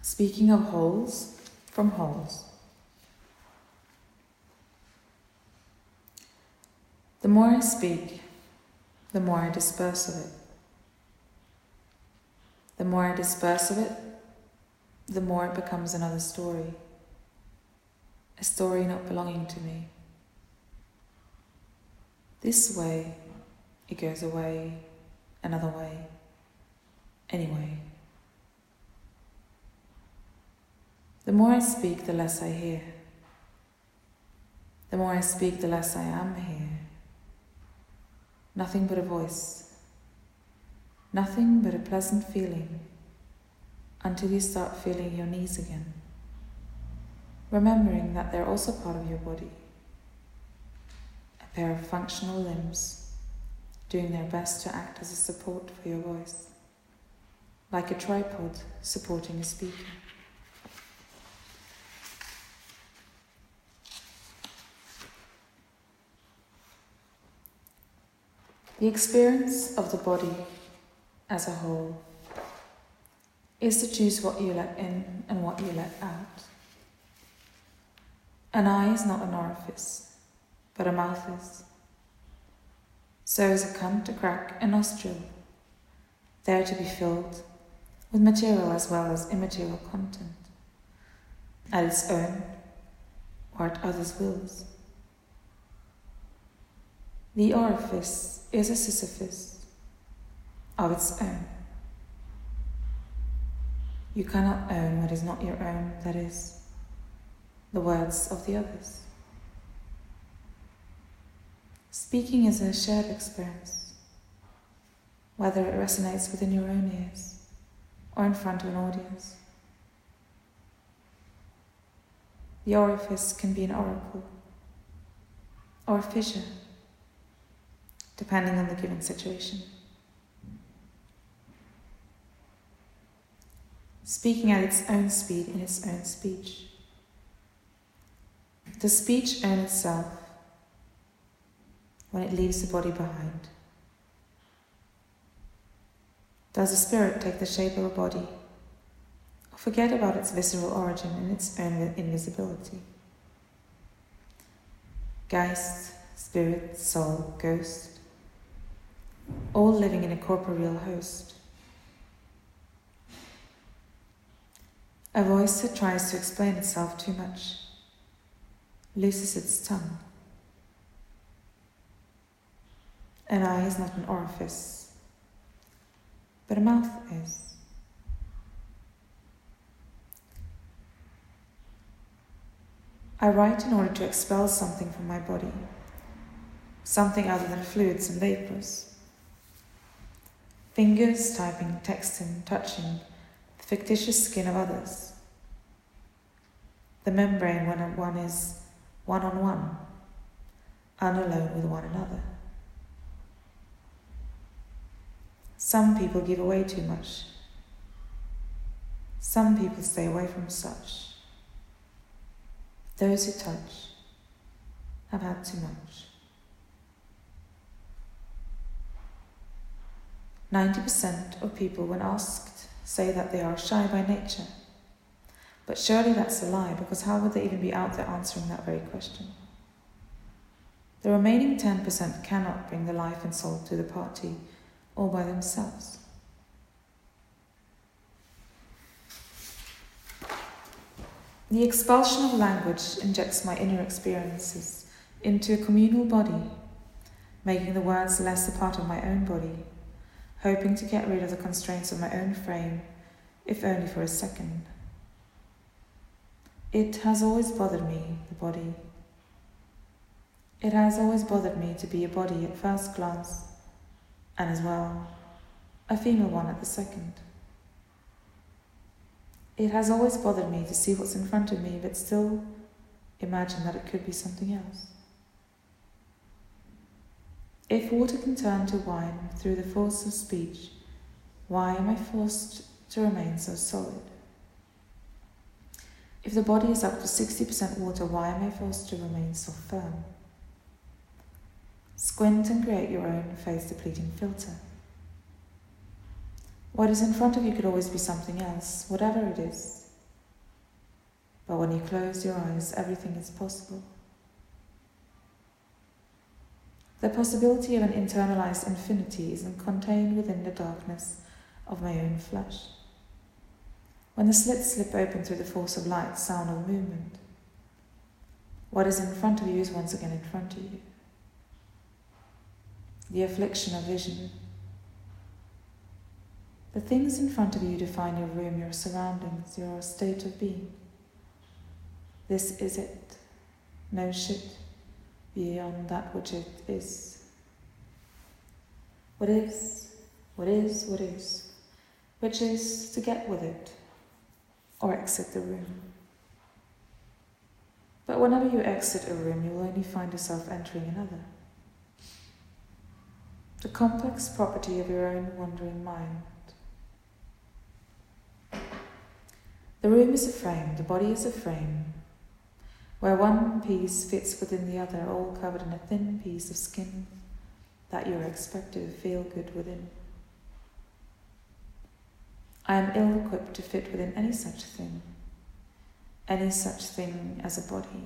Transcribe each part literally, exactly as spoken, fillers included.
Speaking of wholes from wholes. The more I speak, the more I disperse of it. The more I disperse of it, the more it becomes another story. A story not belonging to me. This way, it goes away, another way, anyway. The more I speak, the less I hear. The more I speak, the less I am here. Nothing but a voice. Nothing but a pleasant feeling until you start feeling your knees again, remembering that they're also part of your body. A pair of functional limbs doing their best to act as a support for your voice, like a tripod supporting a speaker. The experience of the body as a whole is to choose what you let in and what you let out. An eye is not an orifice, but a mouth is. So is a cunt, a crack, a nostril, there to be filled with material as well as immaterial content, at its own or at others' wills. The orifice is a Sisyphus of its own. You cannot own what is not your own, that is, the words of the others. Speaking is a shared experience, whether it resonates within your own ears or in front of an audience. The orifice can be an oracle or a fissure, depending on the given situation. Speaking at its own speed in its own speech. Does speech own itself when it leaves the body behind? Does the spirit take the shape of a body or forget about its visceral origin and its own invisibility? Geist, spirit, soul, ghost, all living in a corporeal host. A voice that tries to explain itself too much looses its tongue. An eye is not an orifice, but a mouth is. I write in order to expel something from my body, something other than fluids and vapors. Fingers typing, texting, touching the fictitious skin of others. The membrane when one is one-on-one, unalone with one another. Some people give away too much. Some people stay away from such. Those who touch have had too much. ninety percent of people, when asked, say that they are shy by nature. But surely that's a lie, because how would they even be out there answering that very question? The remaining ten percent cannot bring the life and soul to the party all by themselves. The expulsion of language injects my inner experiences into a communal body, making the words less a part of my own body, hoping to get rid of the constraints of my own frame, if only for a second. It has always bothered me, the body. It has always bothered me to be a body at first glance, and as well, a female one at the second. It has always bothered me to see what's in front of me, but still imagine that it could be something else. If water can turn to wine through the force of speech, why am I forced to remain so solid? If the body is up to sixty percent water, why am I forced to remain so firm? Squint and create your own face-depleting filter. What is in front of you could always be something else, whatever it is. But when you close your eyes, everything is possible. The possibility of an internalized infinity is contained within the darkness of my own flesh. When the slits slip open through the force of light, sound, or movement, what is in front of you is once again in front of you. The affliction of vision. The things in front of you define your room, your surroundings, your state of being. This is it. No shit beyond that which it is. What is, what is, what is, which is to get with it or exit the room. But whenever you exit a room, you will only find yourself entering another. The complex property of your own wandering mind. The room is a frame, the body is a frame, where one piece fits within the other, all covered in a thin piece of skin that you are expected to feel good within. I am ill-equipped to fit within any such thing, any such thing as a body.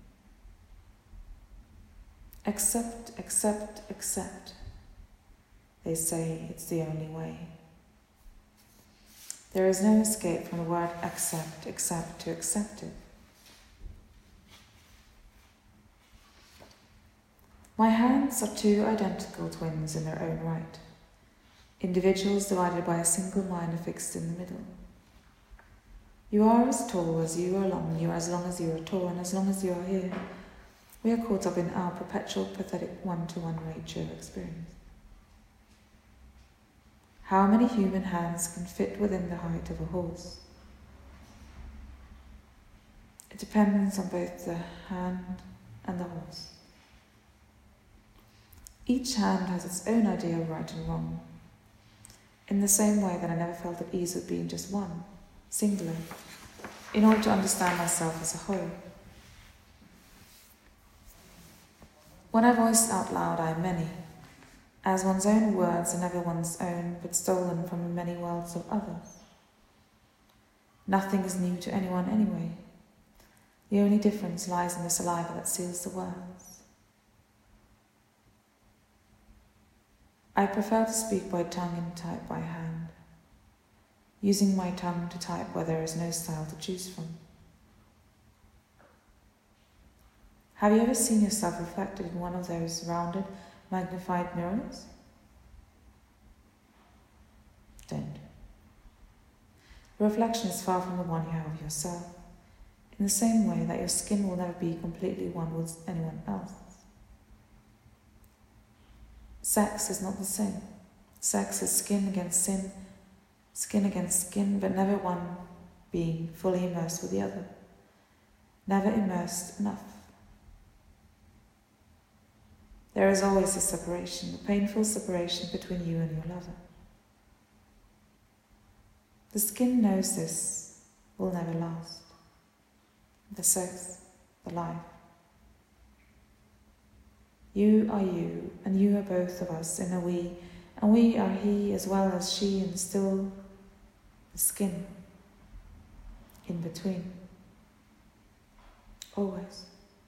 Accept, accept, accept. They say it's the only way. There is no escape from the word accept, accept to accept it. My hands are two identical twins in their own right, individuals divided by a single mind affixed in the middle. You are as tall as you are long, you are as long as you are tall, and as long as you are here, we are caught up in our perpetual pathetic one-to-one ratio experience. How many human hands can fit within the height of a horse? It depends on both the hand and the horse. Each hand has its own idea of right and wrong, in the same way that I never felt at ease with being just one, singular, in order to understand myself as a whole. When I voiced out loud, I am many, as one's own words are never one's own, but stolen from the many worlds of others. Nothing is new to anyone anyway. The only difference lies in the saliva that seals the words. I prefer to speak by tongue and type by hand, using my tongue to type where there is no style to choose from. Have you ever seen yourself reflected in one of those rounded, magnified mirrors? Don't. The reflection is far from the one you have of yourself, in the same way that your skin will never be completely one with anyone else. Sex is not the same. Sex is skin against sin, skin against skin, but never one being fully immersed with the other. Never immersed enough. There is always a separation, a painful separation between you and your lover. The skin knows this will never last. The sex, the life. You are you, and you are both of us in a we, and we are he as well as she, and still the skin in between. Always.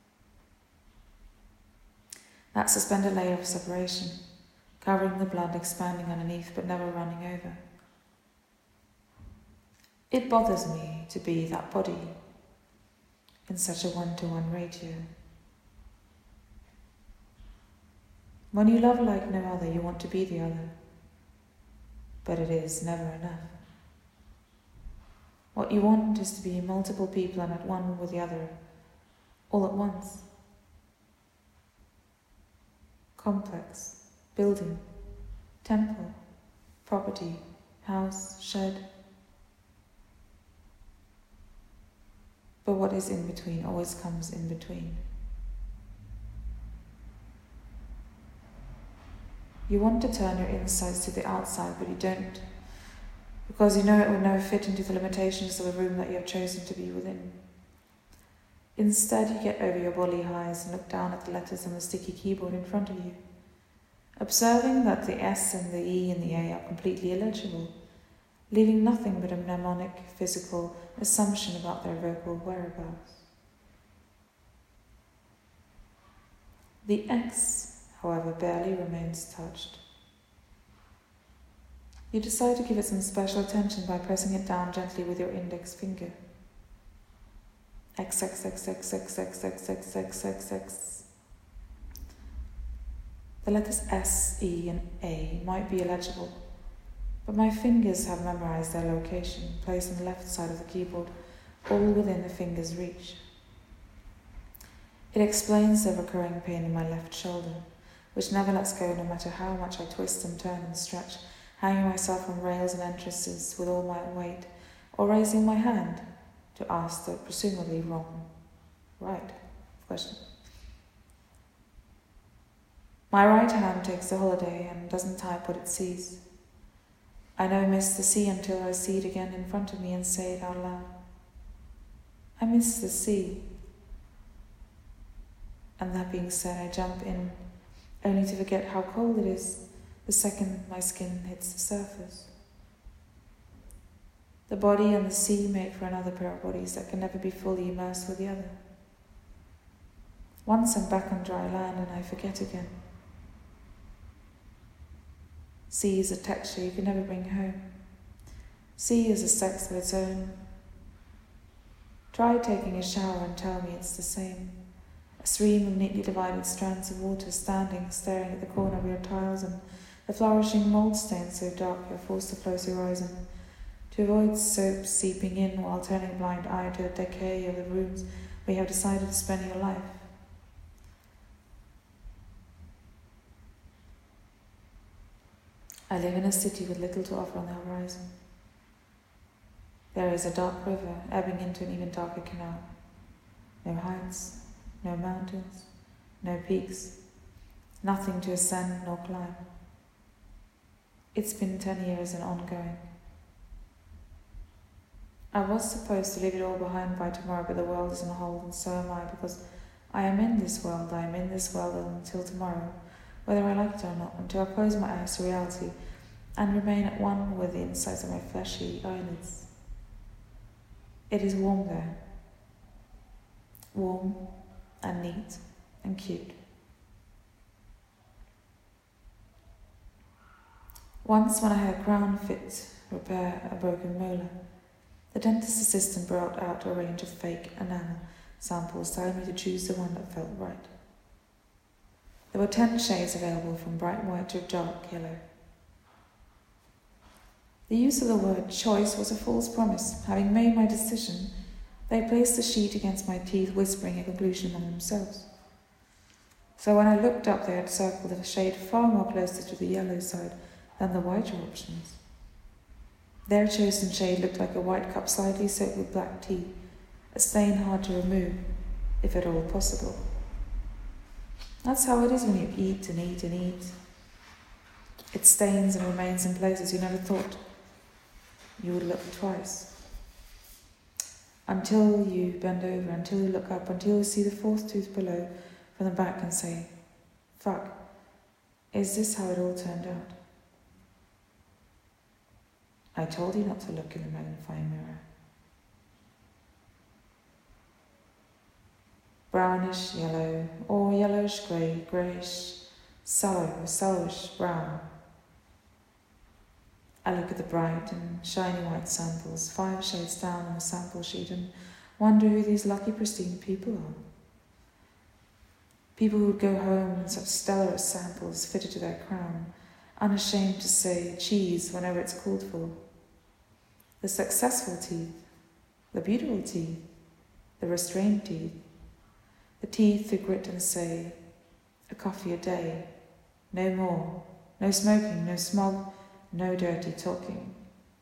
That suspended layer of separation, covering the blood, expanding underneath, but never running over. It bothers me to be that body in such a one-to-one ratio. When you love like no other, you want to be the other, but it is never enough. What you want is to be multiple people and at one with the other, all at once. Complex, building, temple, property, house, shed. But what is in between always comes in between. You want to turn your insides to the outside, but you don't, because you know it will never fit into the limitations of a room that you have chosen to be within. Instead, you get over your body highs and look down at the letters on the sticky keyboard in front of you, observing that the S and the E and the A are completely illegible, leaving nothing but a mnemonic, physical assumption about their vocal whereabouts. The X, however, barely remains touched. You decide to give it some special attention by pressing it down gently with your index finger. X, X, X, X, X, X, X, X, X, X, X. The letters S, E, and A might be illegible, but my fingers have memorized their location, placed on the left side of the keyboard, all within the finger's reach. It explains the recurring pain in my left shoulder, which never lets go no matter how much I twist and turn and stretch, hanging myself on rails and entrances with all my weight, or raising my hand to ask the presumably wrong right question. My right hand takes a holiday and doesn't type what it sees. I never miss the sea until I see it again in front of me and say it out loud. I miss the sea. And that being said, I jump in only to forget how cold it is the second my skin hits the surface. The body and the sea make for another pair of bodies that can never be fully immersed with the other. Once I'm back on dry land and I forget again. Sea is a texture you can never bring home. Sea is a sex of its own. Try taking a shower and tell me it's the same. A stream of neatly divided strands of water standing, staring at the corner of your tiles, and the flourishing mould stains so dark you're forced to close your eyes and to avoid soap seeping in while turning a blind eye to the decay of the rooms where you have decided to spend your life. I live in a city with little to offer on the horizon. There is a dark river ebbing into an even darker canal. No heights, no mountains, no peaks, nothing to ascend nor climb. It's been ten years and ongoing. I was supposed to leave it all behind by tomorrow, but the world is on hold, and so am I, because I am in this world, I am in this world until tomorrow, whether I like it or not, until I close my eyes to reality and remain at one with the insides of my fleshy eyelids. It is warm there. Warm and neat and cute. Once when I had a crown fit repair a broken molar, the dentist assistant brought out a range of fake enamel samples, telling me to choose the one that felt right. There were ten shades available, from bright white to dark yellow. The use of the word choice was a false promise. Having made my decision, they placed the sheet against my teeth, whispering a conclusion among themselves. So when I looked up, they had circled a shade far more closer to the yellow side than the whiter options. Their chosen shade looked like a white cup slightly soaked with black tea, a stain hard to remove, if at all possible. That's how it is when you eat and eat and eat. It stains and remains in places you never thought you would look twice. Until you bend over, until you look up, until you see the fourth tooth below from the back and say, fuck, is this how it all turned out? I told you not to look in the magnifying mirror. Brownish yellow, or yellowish grey, greyish, sallow, sallowish brown. I look at the bright and shiny white samples, five shades down on the sample sheet, and wonder who these lucky pristine people are. People who would go home with such stellar samples fitted to their crown, unashamed to say cheese whenever it's called for. The successful teeth, the beautiful teeth, the restrained teeth, the teeth who grit and say, a coffee a day, no more, no smoking, no smog, no dirty talking.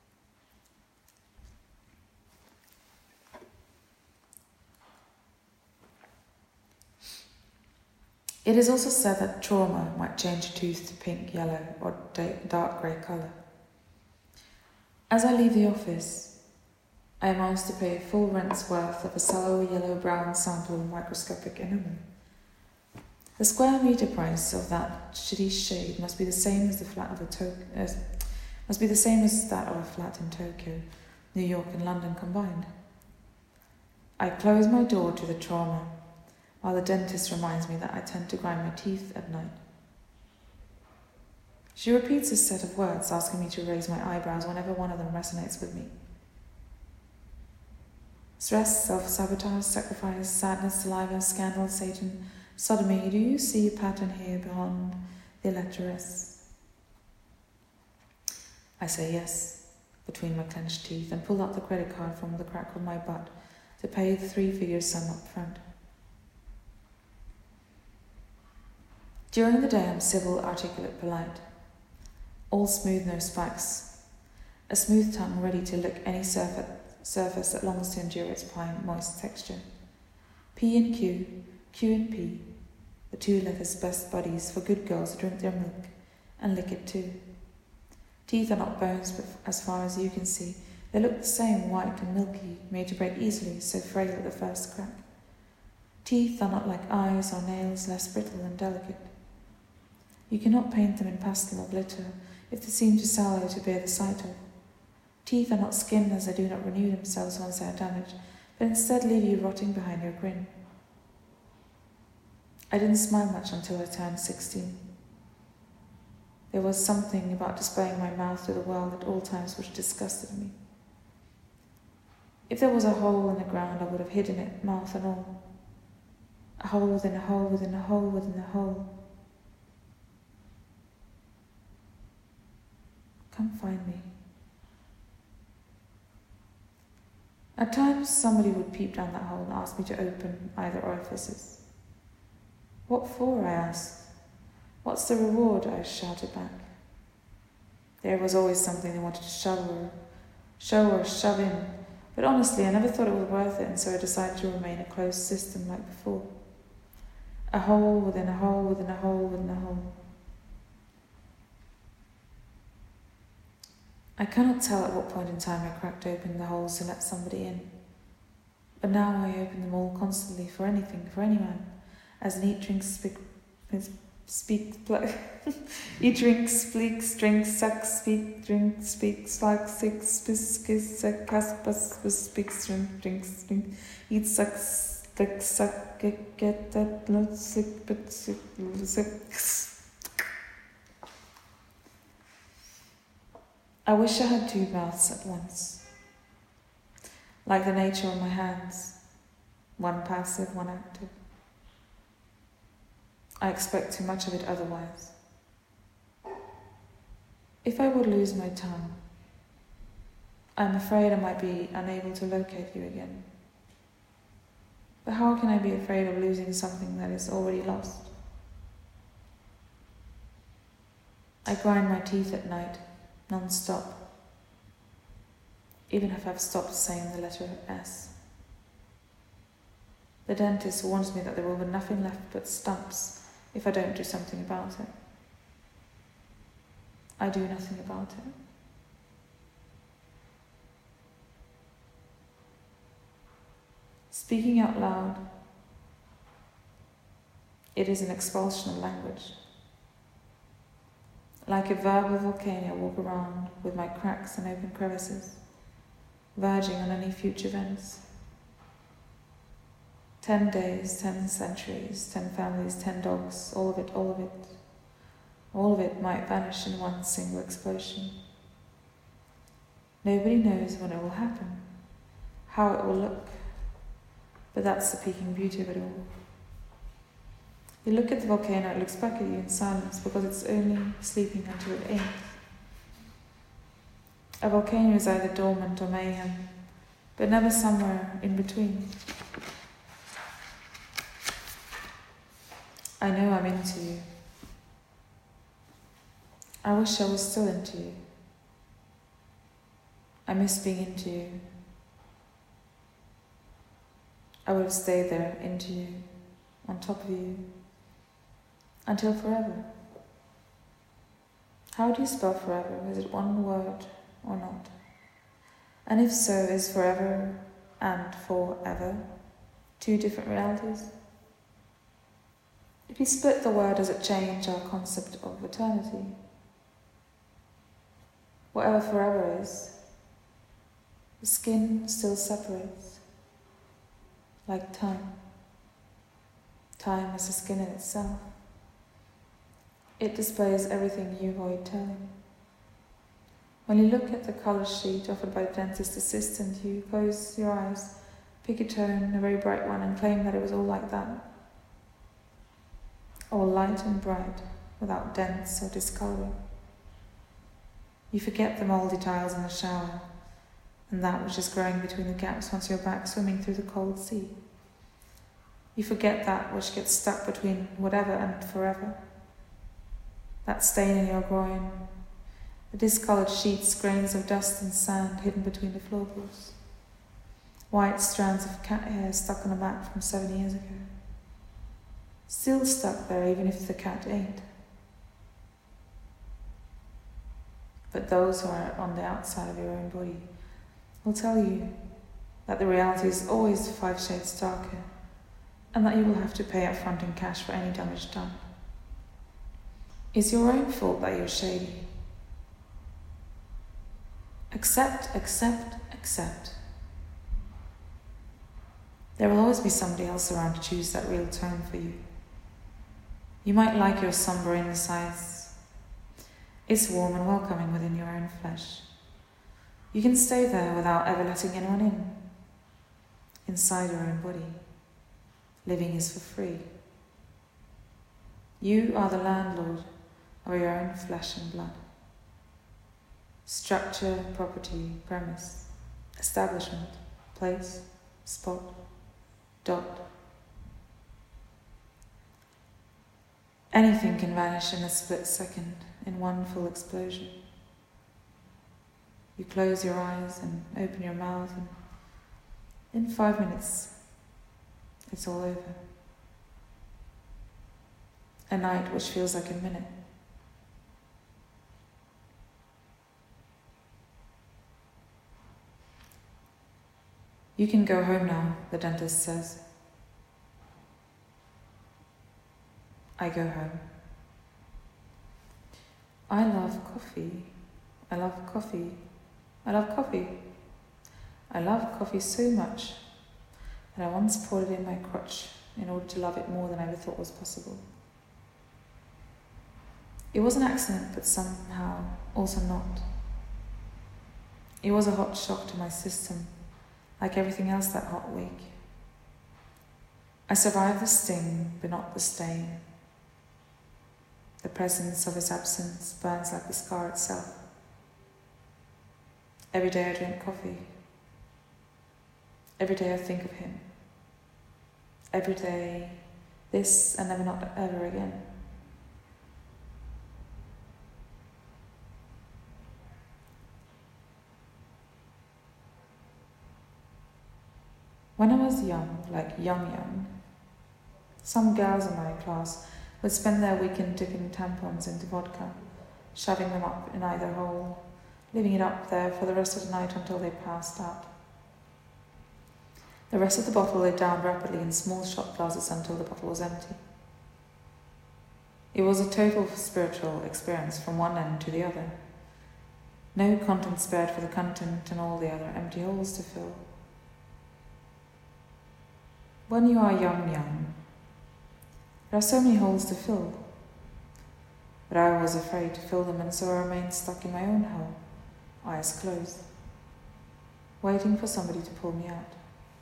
It is also said that trauma might change a tooth to pink, yellow, or dark grey colour. As I leave the office, I am asked to pay a full rent's worth of a sallow yellow-brown sample of microscopic enamel. The square metre price of that shitty shade must be the same as the flat of a token, uh, must be the same as that of a flat in Tokyo, New York and London combined. I close my door to the trauma, while the dentist reminds me that I tend to grind my teeth at night. She repeats a set of words, asking me to raise my eyebrows whenever one of them resonates with me. Stress, self-sabotage, sacrifice, sadness, saliva, scandal, Satan, sodomy. Do you see a pattern here beyond the electoress? I say yes, between my clenched teeth, and pull out the credit card from the crack of my butt to pay the three-figure sum up front. During the day, I'm civil, articulate, polite. All smooth, no spikes. A smooth tongue ready to lick any surface, surface that longs to endure its fine, moist texture. P and Q, Q and P, the two leather's best buddies for good girls to drink their milk and lick it too. Teeth are not bones, but as far as you can see, they look the same, white and milky, made to break easily, so frail at the first crack. Teeth are not like eyes or nails, less brittle and delicate. You cannot paint them in pastel or glitter if they seem too sallow to bear the sight of. Teeth are not skin, as they do not renew themselves once they are damaged, but instead leave you rotting behind your grin. I didn't smile much until I turned sixteen. There was something about displaying my mouth to the world at all times which disgusted me. If there was a hole in the ground, I would have hidden it, mouth and all. A hole within a hole within a hole within a hole. Come find me. At times, somebody would peep down that hole and ask me to open either orifices. What for, I asked. What's the reward, I shouted back. There was always something they wanted to shove or show or shove in, but honestly, I never thought it was worth it, and so I decided to remain a closed system like before. A hole within a hole within a hole within a hole. I cannot tell at what point in time I cracked open the holes to let somebody in, but now I open them all constantly for anything, for anyone, as an eat, drink, speak, speak, play. Eat, drink, speak, drink, suck, speak, drink, speak, slug, sick, spiss, kiss, suck, cast, bus, speak, drink, drink, drink, eat, suck, stick, suck, get, get, that, lot, sick, but sick, sick. I wish I had two mouths at once, like the nature of my hands, one passive, one active. I expect too much of it otherwise. If I would lose my tongue, I'm afraid I might be unable to locate you again. But how can I be afraid of losing something that is already lost? I grind my teeth at night, non-stop, even if I've stopped saying the letter S. The dentist warns me that there will be nothing left but stumps if I don't do something about it. I do nothing about it. Speaking out loud, it is an expulsion of language. Like a verbal volcano, I walk around with my cracks and open crevices, verging on any future events. Ten days, ten centuries, ten families, ten dogs, all of it, all of it. All of it might vanish in one single explosion. Nobody knows when it will happen, how it will look, but that's the peaking beauty of it all. You look at the volcano, it looks back at you in silence because it's only sleeping until it ain't. A volcano is either dormant or mayhem, but never somewhere in between. I know I'm into you. I wish I was still into you. I miss being into you. I would have stayed there, into you, on top of you, until forever. How do you spell forever? Is it one word or not? And if so, is forever and forever two different realities? If you split the word, does it change our concept of eternity? whatever forever is, the skin still separates, like time. Time is the skin in itself. It displays everything you avoid telling. When you look at the colour sheet offered by the dentist assistant, you close your eyes, pick a tone, a very bright one, and claim that it was all like that. All light and bright, without dents or discolouring. You forget the mouldy tiles in the shower, and that which is growing between the gaps once you're back swimming through the cold sea. You forget that which gets stuck between whatever and forever. That stain in your groin, the discoloured sheets, grains of dust and sand hidden between the floorboards, white strands of cat hair stuck on a mat from seven years ago. Still stuck there even if the cat ain't. But those who are on the outside of your own body will tell you that the reality is always five shades darker, and that you will have to pay up front in cash for any damage done. It's your own fault that you're shady. Accept, accept, accept. There will always be somebody else around to choose that real tone for you. You might like your sombre insides. It's warm and welcoming within your own flesh. You can stay there without ever letting anyone in. Inside your own body. Living is for free. You are the landlord of your own flesh and blood. Structure, property, premise, establishment, place, spot, dot. Anything can vanish in a split second, in one full explosion. You close your eyes and open your mouth, and in five minutes, it's all over. A night which feels like a minute. You can go home now, the dentist says. I go home. I love coffee. I love coffee. I love coffee. I love coffee so much that I once poured it in my crotch in order to love it more than I ever thought was possible. It was an accident, but somehow also not. It was a hot shock to my system, like everything else that hot week. I survived the sting, but not the stain. The presence of his absence burns like the scar itself. Every day I drink coffee. Every day I think of him. Every day, this and never not ever again. When I was young, like young young, some girls in my class would spend their weekend dipping tampons into vodka, shoving them up in either hole, leaving it up there for the rest of the night until they passed out. The rest of the bottle they downed rapidly in small shot glasses until the bottle was empty. It was a total spiritual experience from one end to the other. No content spared for the content and all the other empty holes to fill. When you are young, young, there are so many holes to fill. But I was afraid to fill them, and so I remained stuck in my own hole, eyes closed, waiting for somebody to pull me out.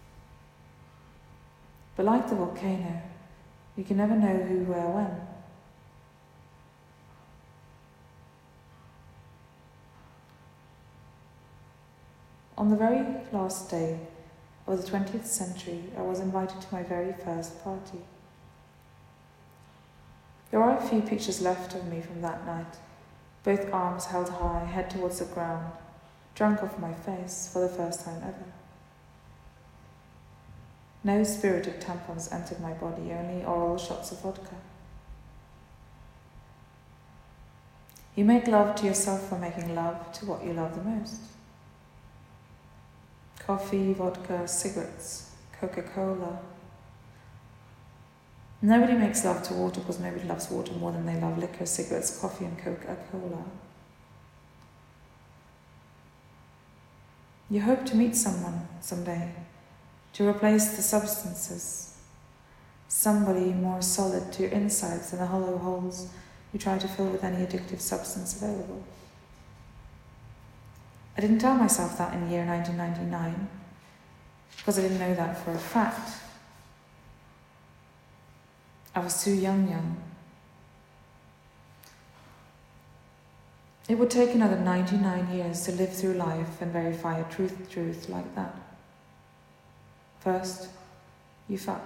But like the volcano, you can never know who, where, when. On the very last day of the twentieth century, I was invited to my very first party. There are a few pictures left of me from that night, both arms held high, head towards the ground, drunk off my face for the first time ever. No spirited tampons entered my body, only oral shots of vodka. You make love to yourself for making love to what you love the most. Coffee, vodka, cigarettes, Coca-Cola. Nobody makes love to water because nobody loves water more than they love liquor, cigarettes, coffee, and Coca-Cola. You hope to meet someone someday, to replace the substances, somebody more solid to your insides than the hollow holes you try to fill with any addictive substance available. I didn't tell myself that in the year nineteen ninety-nine, because I didn't know that for a fact. I was too young young. It would take another ninety-nine years to live through life and verify a truth truth like that. First, you fuck.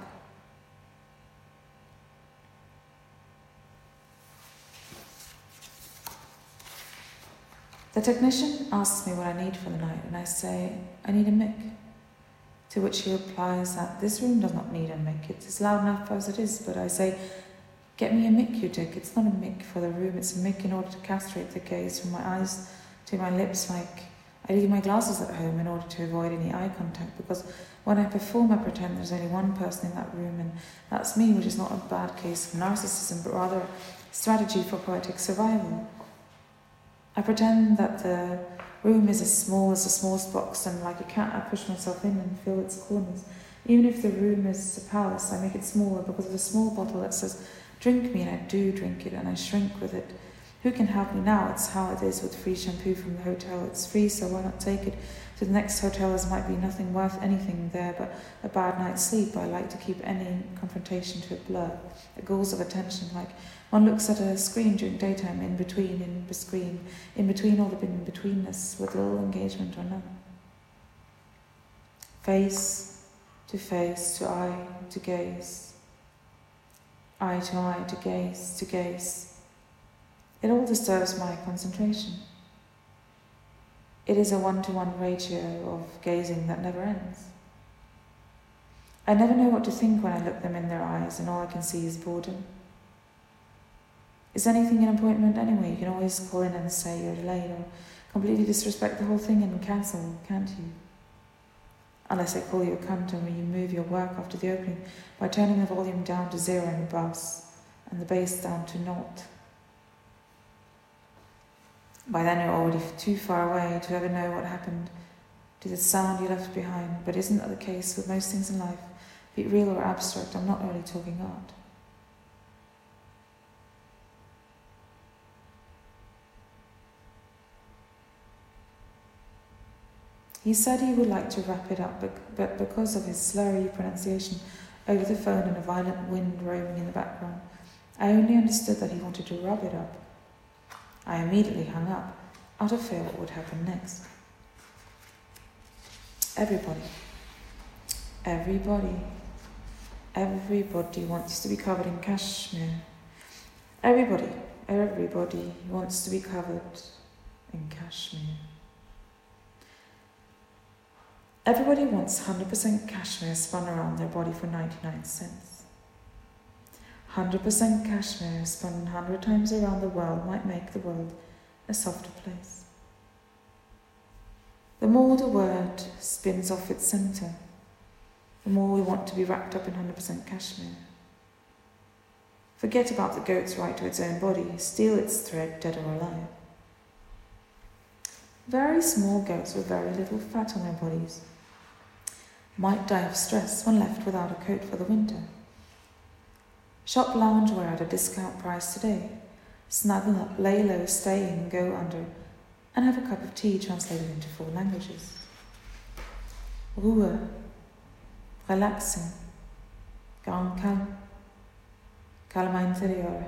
The technician asks me what I need for the night, and I say, I need a mic. To which he replies that this room does not need a mic. It's loud enough as it is, but I say, get me a mic, you dick. It's not a mic for the room, it's a mic in order to castrate the gaze from my eyes to my lips, like I leave my glasses at home in order to avoid any eye contact, because when I perform I pretend there's only one person in that room, and that's me, which is not a bad case of narcissism, but rather a strategy for poetic survival. I pretend that the room is as small as the smallest box, and like a cat I push myself in and fill its corners. Even if the room is a palace, I make it smaller because of a small bottle that says, drink me, and I do drink it, and I shrink with it. Who can help me now? It's how it is with free shampoo from the hotel. It's free, so why not take it to the next hotel, as might be nothing worth anything there but a bad night's sleep. I like to keep any confrontation to a blur, the goals of attention, like one looks at a screen during daytime, in between, in the screen, in between all the in-betweenness, with little engagement or none. Face to face, to eye, to gaze. Eye to eye, to gaze, to gaze. It all disturbs my concentration. It is a one-to-one ratio of gazing that never ends. I never know what to think when I look them in their eyes, and all I can see is boredom. Is anything an appointment anyway? You can always call in and say you're delayed, or completely disrespect the whole thing and cancel, can't you? Unless I call you a cunt and you move your work after the opening by turning the volume down to zero in the bass and the bass down to naught. By then you're already too far away to ever know what happened to the sound you left behind, but isn't that the case with most things in life? Be it real or abstract, I'm not really talking art. He said he would like to wrap it up, but because of his slurry pronunciation over the phone and a violent wind roaming in the background, I only understood that he wanted to wrap it up. I immediately hung up, out of fear what would happen next. Everybody, everybody, everybody wants to be covered in cashmere. Everybody, everybody wants to be covered in cashmere. Everybody wants one hundred percent cashmere spun around their body for ninety-nine cents. one hundred percent cashmere spun one hundred times around the world might make the world a softer place. The more the word spins off its centre, the more we want to be wrapped up in one hundred percent cashmere. Forget about the goat's right to its own body, steal its thread, dead or alive. Very small goats with very little fat on their bodies might die of stress when left without a coat for the winter. Shop loungewear at a discount price today. Snuggle up, lay low, stay in, go under, and have a cup of tea translated into four languages. Ruhe, relaxing, gran calma, calma interiore.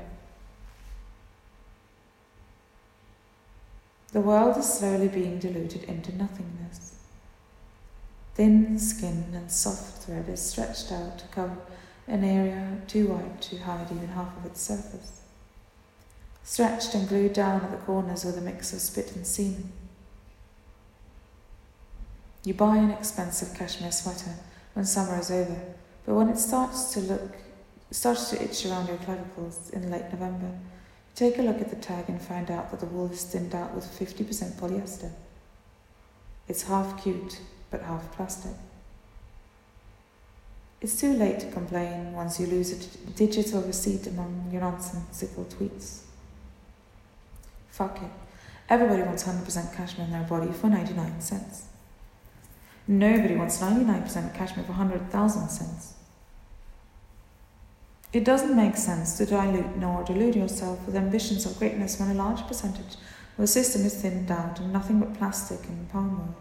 The world is slowly being diluted into nothingness. Thin skin and soft thread is stretched out to cover an area too wide to hide even half of its surface. Stretched and glued down at the corners with a mix of spit and semen. You buy an expensive cashmere sweater when summer is over, but when it starts to look, starts to itch around your clavicles in late November, take a look at the tag and find out that the wool is thinned out with fifty percent polyester. It's half cute, but half plastic. It's too late to complain once you lose a t- digital receipt among your nonsensical tweets. Fuck it. Everybody wants one hundred percent cashmere in their body for ninety-nine cents. Nobody wants ninety-nine percent cashmere for one hundred thousand cents. It doesn't make sense to dilute nor delude yourself with ambitions of greatness when a large percentage of the system is thinned out and nothing but plastic and palm oil.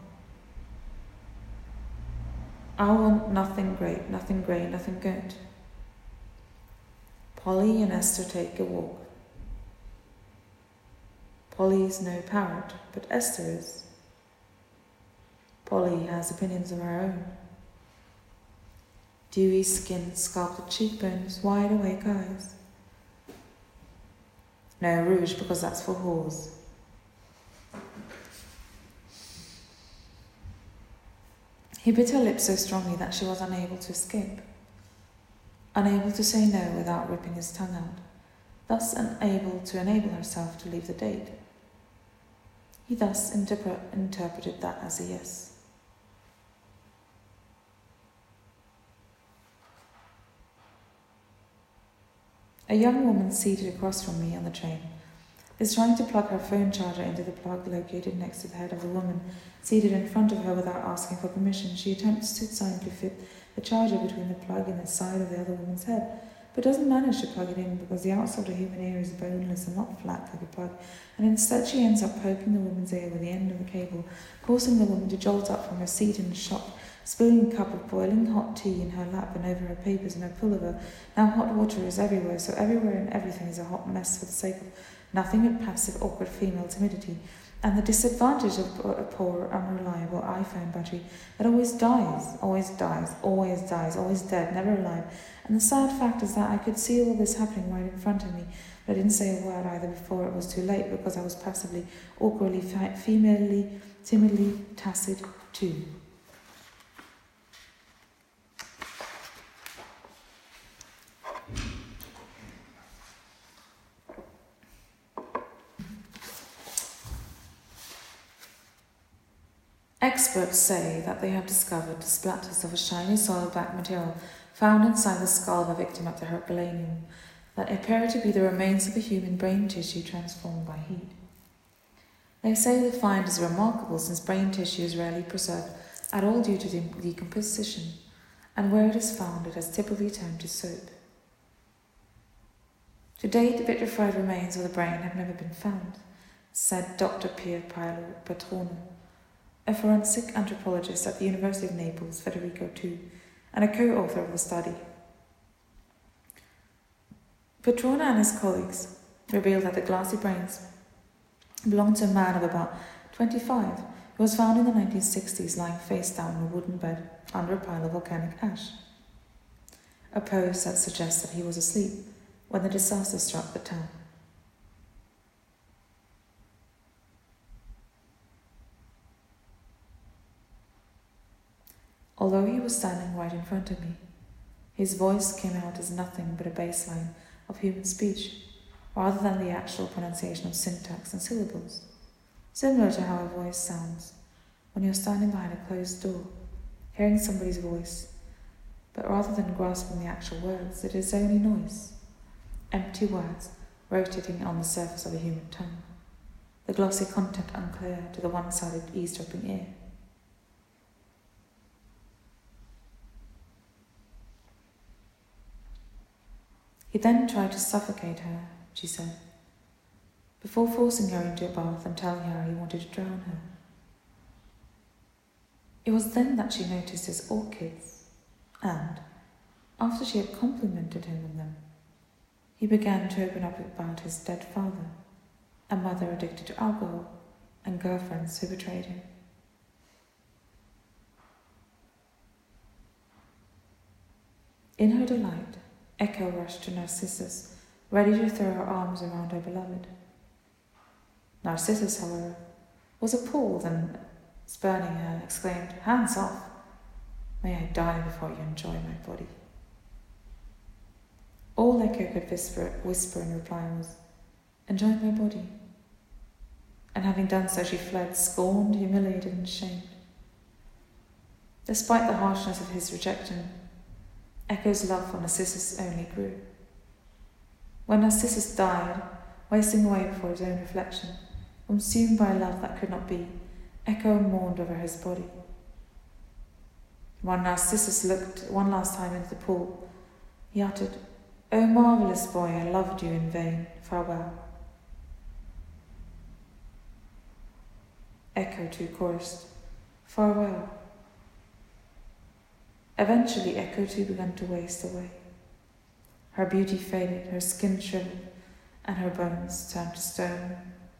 I want nothing great, nothing grey, nothing good. Polly and Esther take a walk. Polly is no parrot, but Esther is. Polly has opinions of her own. Dewy skin, sculpted cheekbones, wide awake eyes. No rouge, because that's for whores. He bit her lips so strongly that she was unable to escape, unable to say no without ripping his tongue out, thus unable to enable herself to leave the date. He thus interpre- interpreted that as a yes. A young woman seated across from me on the train is trying to plug her phone charger into the plug located next to the head of the woman seated in front of her without asking for permission. She attempts to silently fit the charger between the plug and the side of the other woman's head, but doesn't manage to plug it in because the outside of the human ear is boneless and not flat like a plug, and instead she ends up poking the woman's ear with the end of the cable, causing the woman to jolt up from her seat in shock, spilling a cup of boiling hot tea in her lap and over her papers and her pullover. Now hot water is everywhere, so everywhere and everything is a hot mess for the sake of nothing but passive, awkward female timidity, and the disadvantage of a poor, unreliable iPhone battery that always dies, always dies, always dies, always dead, never alive. And the sad fact is that I could see all this happening right in front of me, but I didn't say a word either before it was too late because I was passively, awkwardly, female-y, timidly, tacit too. Experts say that they have discovered the splatters of a shiny soil-backed material found inside the skull of a victim at the Herculaneum that appear to be the remains of a human brain tissue transformed by heat. They say the find is remarkable since brain tissue is rarely preserved at all due to de- decomposition, and where it is found it has typically turned to soap. To date, the vitrified remains of the brain have never been found, said Doctor Pier Paolo Petrona, a forensic anthropologist at the University of Naples, Federico the Second, and a co-author of the study. Petrona and his colleagues revealed that the glassy brains belonged to a man of about twenty-five who was found in the nineteen sixties lying face down on a wooden bed under a pile of volcanic ash, a pose that suggests that he was asleep when the disaster struck the town. Although he was standing right in front of me, his voice came out as nothing but a baseline of human speech, rather than the actual pronunciation of syntax and syllables, similar to how a voice sounds when you're standing behind a closed door, hearing somebody's voice, but rather than grasping the actual words, it is only noise, empty words rotating on the surface of a human tongue, the glossy content unclear to the one-sided eavesdropping ear. He then tried to suffocate her, she said, before forcing her into a bath and telling her he wanted to drown her. It was then that she noticed his orchids, and, after she had complimented him on them, he began to open up about his dead father, a mother addicted to alcohol, and girlfriends who betrayed him. In her delight, Echo rushed to Narcissus, ready to throw her arms around her beloved. Narcissus, however, was appalled and, spurning her, exclaimed, "Hands off! May I die before you enjoy my body." All Echo could whisper, whisper in reply was, "Enjoy my body." And having done so, she fled, scorned, humiliated, and shamed. Despite the harshness of his rejection, Echo's love for Narcissus only grew. When Narcissus died, wasting away before his own reflection, consumed by a love that could not be, Echo mourned over his body. When Narcissus looked one last time into the pool, he uttered, "O marvellous boy, I loved you in vain. Farewell." Echo too chorused, "Farewell." Eventually, Echo too began to waste away. Her beauty faded, her skin shriveled, and her bones turned to stone.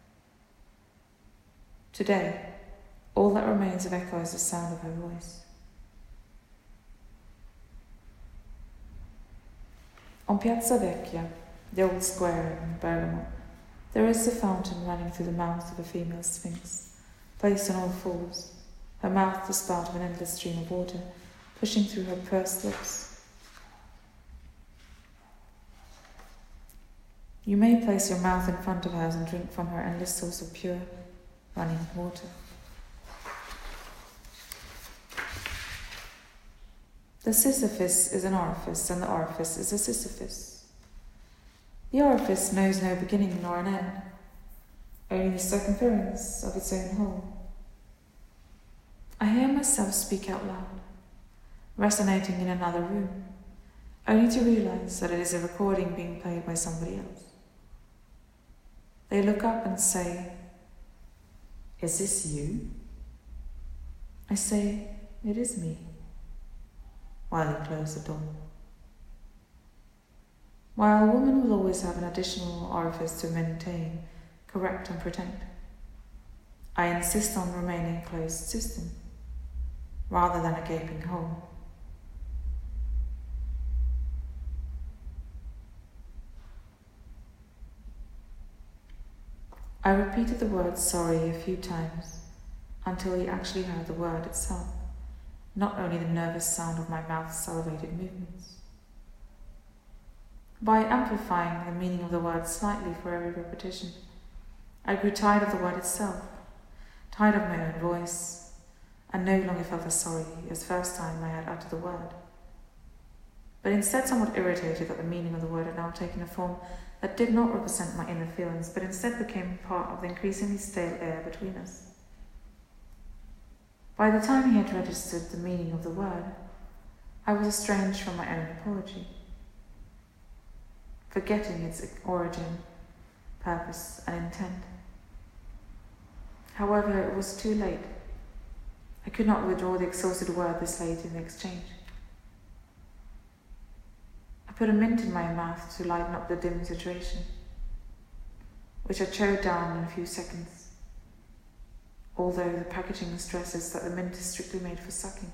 Today, all that remains of Echo is the sound of her voice. On Piazza Vecchia, the old square in Bergamo, there is a fountain running through the mouth of a female sphinx, placed on all fours, her mouth the spout of an endless stream of water, pushing through her pursed lips. You may place your mouth in front of hers and drink from her endless source of pure, running water. The Sisyphus is an orifice, and the orifice is a Sisyphus. The orifice knows no beginning nor an end, only the circumference of its own hole. I hear myself speak out loud, resonating in another room, only to realize that it is a recording being played by somebody else. They look up and say, "Is this you?" I say, "It is me," while they close the door. While a woman will always have an additional orifice to maintain, correct and protect, I insist on remaining a closed system, rather than a gaping hole. I repeated the word sorry a few times, until he actually heard the word itself, not only the nervous sound of my mouth's salivated movements. By amplifying the meaning of the word slightly for every repetition, I grew tired of the word itself, tired of my own voice, and no longer felt as sorry as the first time I had uttered the word, but instead somewhat irritated that the meaning of the word had now taken a form that did not represent my inner feelings, but instead became part of the increasingly stale air between us. By the time he had registered the meaning of the word, I was estranged from my own apology, forgetting its origin, purpose, and intent. However, it was too late. I could not withdraw the exhausted word this late in the exchange. I put a mint in my mouth to lighten up the dim situation, which I chowed down in a few seconds, although the packaging stresses that the mint is strictly made for sucking.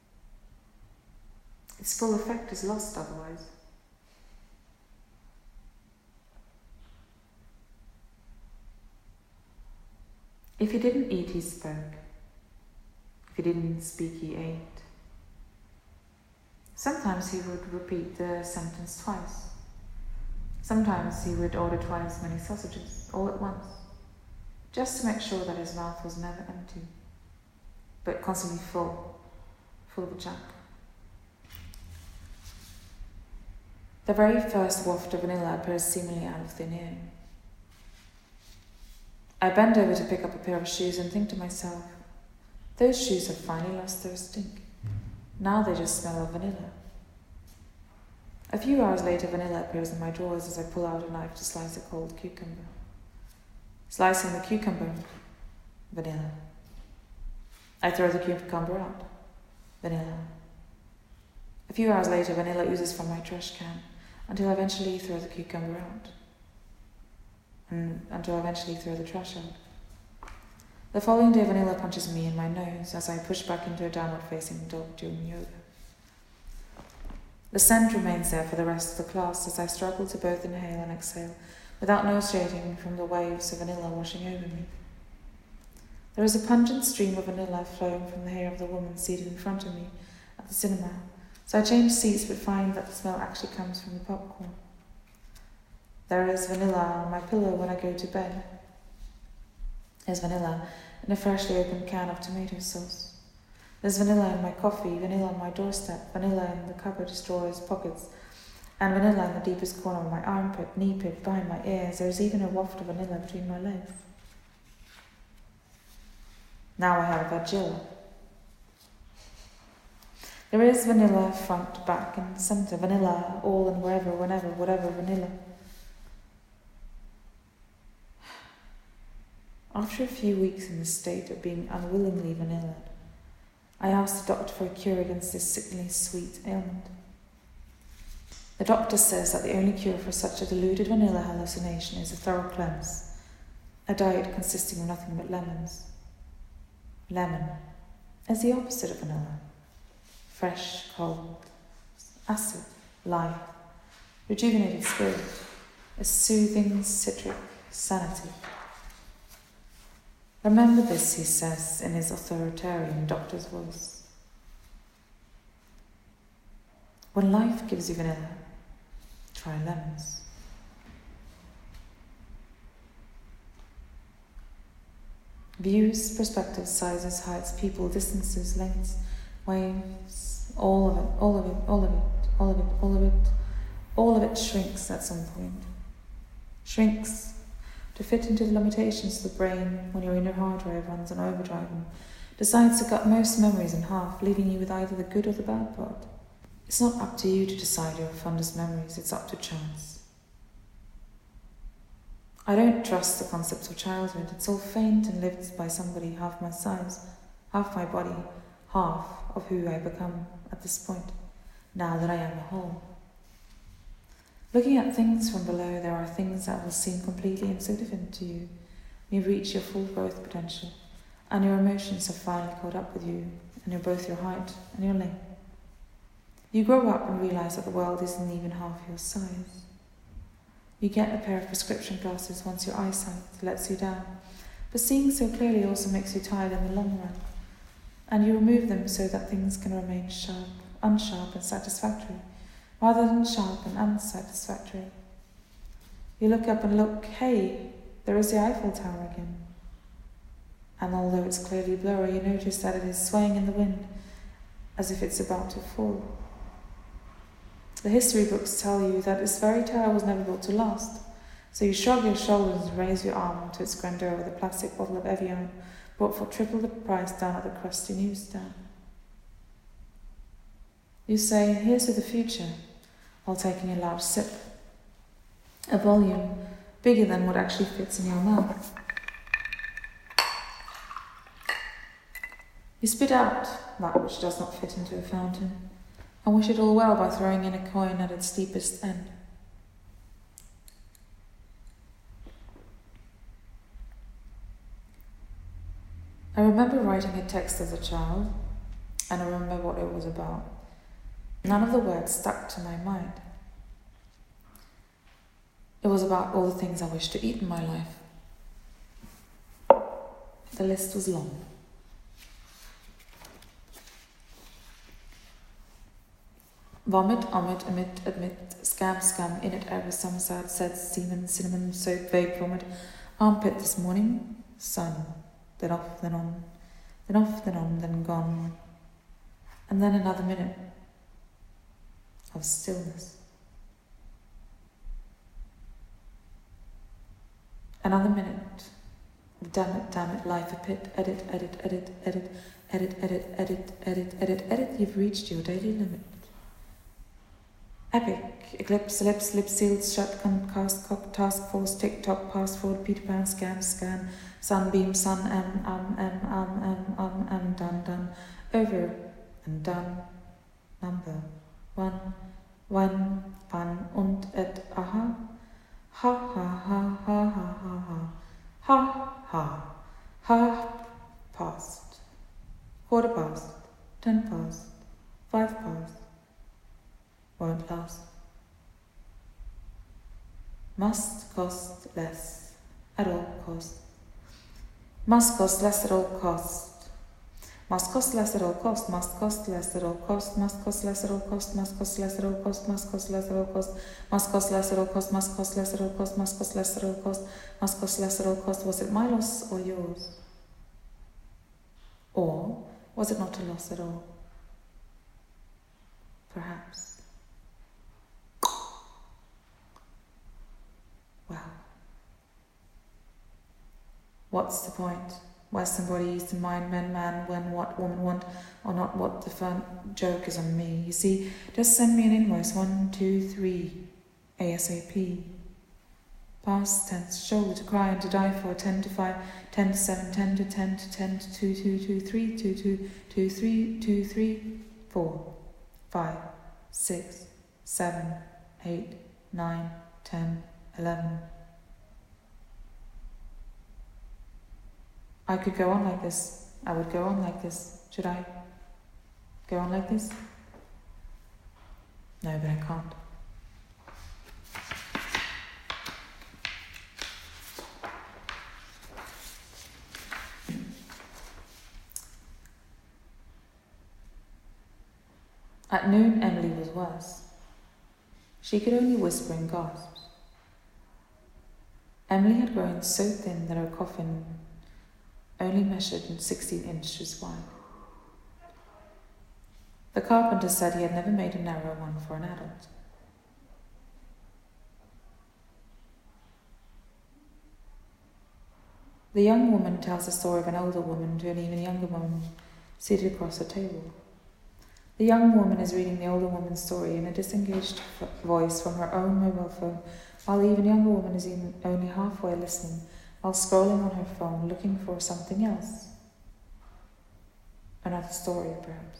Its full effect is lost otherwise. If he didn't eat, he spoke. If he didn't speak, he ate. Sometimes he would repeat the sentence twice. Sometimes he would order twice as many sausages, all at once, just to make sure that his mouth was never empty, but constantly full, full of junk. The very first waft of vanilla appears seemingly out of thin air. I bend over to pick up a pair of shoes and think to myself, those shoes have finally lost their stink. Now they just smell of vanilla. A few hours later, vanilla appears in my drawers as I pull out a knife to slice a cold cucumber. Slicing the cucumber, vanilla. I throw the cucumber out, vanilla. A few hours later, vanilla oozes from my trash can until I eventually throw the cucumber out. And until I eventually throw the trash out. The following day, vanilla punches me in my nose as I push back into a downward-facing dog during yoga. The scent remains there for the rest of the class as I struggle to both inhale and exhale without nauseating from the waves of vanilla washing over me. There is a pungent stream of vanilla flowing from the hair of the woman seated in front of me at the cinema, so I change seats but find that the smell actually comes from the popcorn. There is vanilla on my pillow when I go to bed. There's vanilla in a freshly opened can of tomato sauce. There's vanilla in my coffee, vanilla on my doorstep, vanilla in the cupboard drawers, pockets, and vanilla in the deepest corner of my armpit, knee pit, behind my ears. There's even a waft of vanilla between my legs. Now I have a vagilla. There is vanilla, front, back, and centre. Vanilla, all and wherever, whenever, whatever, vanilla. After a few weeks in the state of being unwillingly vanilla, I asked the doctor for a cure against this sickeningly sweet ailment. The doctor says that the only cure for such a deluded vanilla hallucination is a thorough cleanse, a diet consisting of nothing but lemons. Lemon is the opposite of vanilla. Fresh, cold, acid, life, rejuvenated spirit, a soothing citric sanity. Remember this, he says in his authoritarian doctor's voice. When life gives you vanilla, try lemons. Views, perspectives, sizes, heights, people, distances, lengths, waves, all of it, all of it, all of it, all of it, all of it, all of it shrinks at some point. Shrinks to fit into the limitations of the brain when your inner hard drive runs on overdrive and decides to cut most memories in half, leaving you with either the good or the bad part. It's not up to you to decide your fondest memories, it's up to chance. I don't trust the concepts of childhood. It's all faint and lived by somebody half my size, half my body, half of who I become at this point, now that I am a whole. Looking at things from below, there are things that will seem completely insignificant to you when you reach your full growth potential, and your emotions have finally caught up with you, and you're both your height and your length. You grow up and realize that the world isn't even half your size. You get a pair of prescription glasses once your eyesight lets you down, but seeing so clearly also makes you tired in the long run, and you remove them so that things can remain sharp, unsharp and satisfactory, rather than sharp and unsatisfactory. You look up and look, hey, there is the Eiffel Tower again. And although it's clearly blurry, you notice that it is swaying in the wind, as if it's about to fall. The history books tell you that this very tower was never built to last, so you shrug your shoulders and raise your arm to its grandeur with a plastic bottle of Evian bought for triple the price down at the crusty newsstand. You say, here's to the future, while taking a large sip, a volume bigger than what actually fits in your mouth. You spit out that which does not fit into a fountain, and wish it all well by throwing in a coin at its steepest end. I remember writing a text as a child, and I remember what it was about. None of the words stuck to my mind. It was about all the things I wished to eat in my life. The list was long. Vomit, omit, emit, admit, scam, scam, in it ever, some sad, sad, semen, cinnamon, soap, vape, vomit, armpit this morning, sun, then off, then on, then off, then on, then gone, and then another minute of stillness. Another minute of damn it, damn it, life a pit, edit, edit, edit, edit, edit, edit, edit, edit, edit, edit, you've reached your daily limit. Epic, eclipse, ellipse, lip sealed, shut, cast, cock, task force, tick tock, pass forward, Peter Pan, scam, scan, sunbeam, sun, m, um, m, um, m, um, m, done, done, over and done, number, one, one, pan, und, et, aha, ha, ha, ha, ha, ha, ha, ha, ha, ha, ha, past, quarter past, ten past, five past, won't last. Must cost less at all cost. Must cost less at all cost. Must cost less at all cost. Must cost less at all cost. Must cost less at all cost. Must cost less at all cost. Must cost less at all cost. Must cost less at all cost. Must cost less at all cost. Must cost less at all cost. Must cost less at all cost. Was it my loss or yours? Or was it not a loss at all? Perhaps. Well, what's the point? West and body, East and mind, men, man, when, what, woman, want, or not what the fun joke is on me. You see, just send me an invoice, one, two, three, ASAP. Past tense, shoulder to cry and to die for, ten to five, ten to seven, ten to ten to ten to two, two, two, three, two, two, two, three, two, three, four, five, six, seven, eight, nine, ten, eleven. I could go on like this. I would go on like this. Should I go on like this? No, but I can't. At noon, Emily was worse. She could only whisper in gasps. Emily had grown so thin that her coffin only measured sixteen inches wide. The carpenter said he had never made a narrow one for an adult. The young woman tells the story of an older woman to an even younger woman seated across the table. The young woman is reading the older woman's story in a disengaged f- voice from her own mobile phone, while the even younger woman is even only halfway listening, while scrolling on her phone, looking for something else. Another story, perhaps.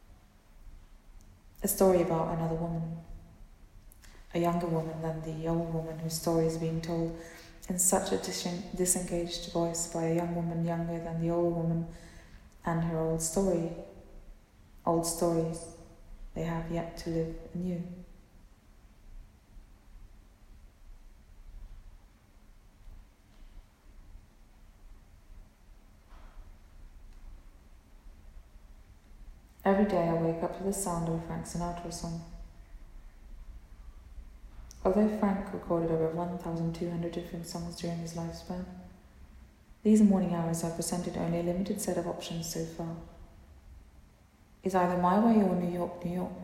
A story about another woman. A younger woman than the old woman whose story is being told in such a dis- disengaged voice by a young woman younger than the old woman and her old story. Old stories they have yet to live anew. Every day I wake up to the sound of a Frank Sinatra song. Although Frank recorded over one thousand two hundred different songs during his lifespan, these morning hours have presented only a limited set of options so far. It's either my way or New York, New York.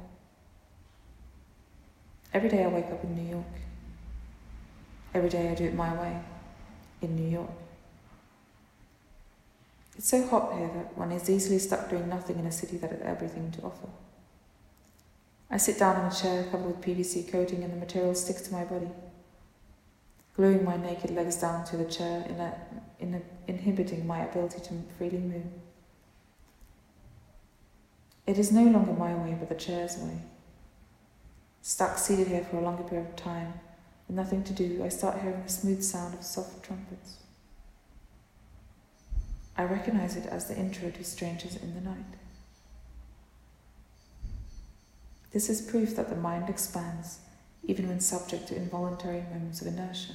Every day I wake up in New York. Every day I do it my way, in New York. It's so hot here that one is easily stuck doing nothing in a city that has everything to offer. I sit down in a chair covered with P V C coating and the material sticks to my body, gluing my naked legs down to the chair, in a, in a, inhibiting my ability to freely move. It is no longer my way, but the chair's way. Stuck seated here for a longer period of time, with nothing to do, I start hearing the smooth sound of soft trumpets. I recognize it as the intro to Strangers in the Night. This is proof that the mind expands, even when subject to involuntary moments of inertia.